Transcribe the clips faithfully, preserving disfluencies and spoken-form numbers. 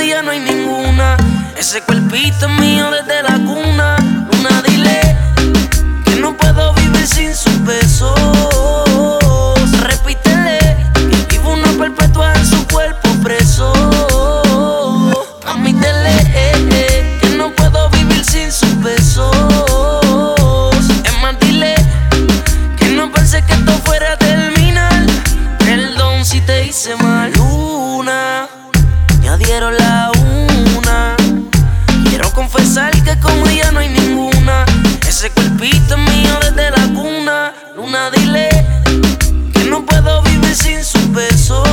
ella no hay ninguna. Ese cuerpito es mío desde la cuna. Luna, dile que no puedo vivir sin sus besos. Repítele que vivo una perpetua en su cuerpo preso. Admítele eh, eh, que no puedo vivir sin sus besos. Es más, dile que no pensé que esto fuera a terminar. Perdón si te hice mal. Luna, ya dieron la una. Quiero confesar que como ella no hay ninguna. Ese cuerpito es mío desde la cuna. Luna, dile que no puedo vivir sin sus besos.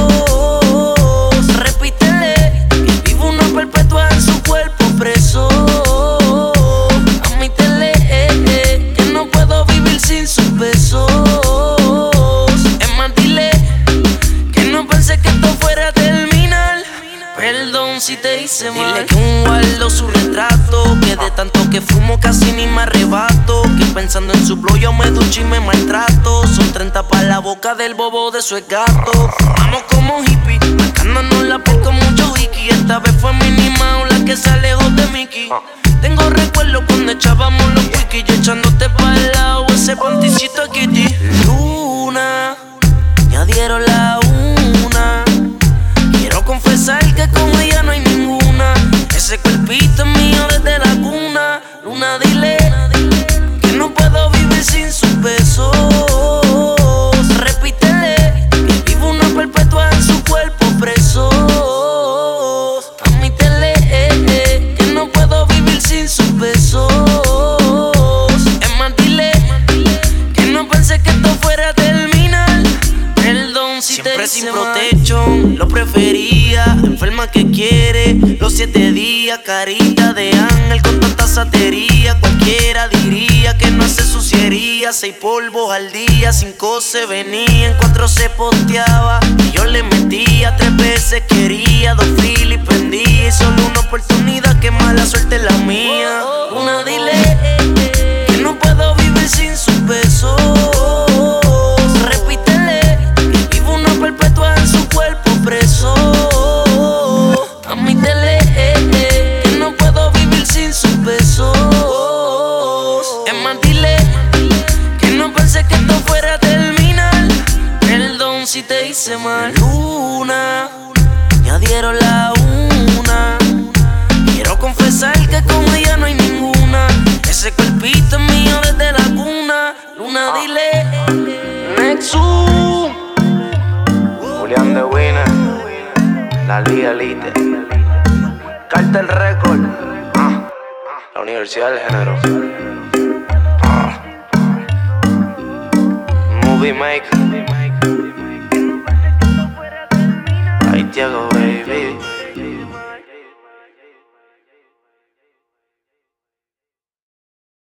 Repítele que vivo una perpetua en su cuerpo preso. Admítele eh, eh, que no puedo vivir sin sus besos. Es más, dile que no pensé que esto fuera a terminar. Perdón si te hice mal. Dile que un guardo su retrato, que de tanto que fumo casi ni me arrebato, que pensando en su flow yo me ducho y me maltrato. Son treinta pa' la boca del bobo de su gato. Vamos como hippie, marcándonos la piel con mucho wiki. Esta vez fue Minnie Mouse la que se alejó de Mickey. Tengo recuerdos cuando echábamos los wikis, yo echándote pa'l lado ese panticito kitty. Luna, ya dieron la una. Quiero confesar que como ella no hay ninguna. Ese cuerpito es mío desde la cuna. Luna, dile que no puedo vivir sin sus besos. Repítele que vivo una perpetua en su cuerpo preso. Admítele eh, eh, que no puedo vivir sin sus besos. Es más, dile que no pensé que esto fuera a terminar. Perdón si siempre te sin protección, lo prefería. Enferma que quiere los siete días. Carita de ángel con tanta satería. Cualquiera diría que no hace suciería. Seis polvos al día, cinco se venían, cuatro se posteaba. Y yo le metía, tres veces quería. Dos filis prendía y solo una oportunidad, que mala suerte la mía. Una, dile que no puedo vivir sin sus besos. Perpetua en su cuerpo preso. Admítele eh, eh, que no puedo vivir sin sus besos. Es más, dile que no pensé que esto fuera a terminar. Perdón si te hice mal. Luna, ya dieron la una. Quiero confesar que como ella no hay ninguna. Ese cuerpito es mío desde la cuna. Luna, dile Nexus, Julián de Winner, la Liga Elite, Cartel Record, ah, la Universidad del Género, ah, Movie Maker, Haitiago, baby.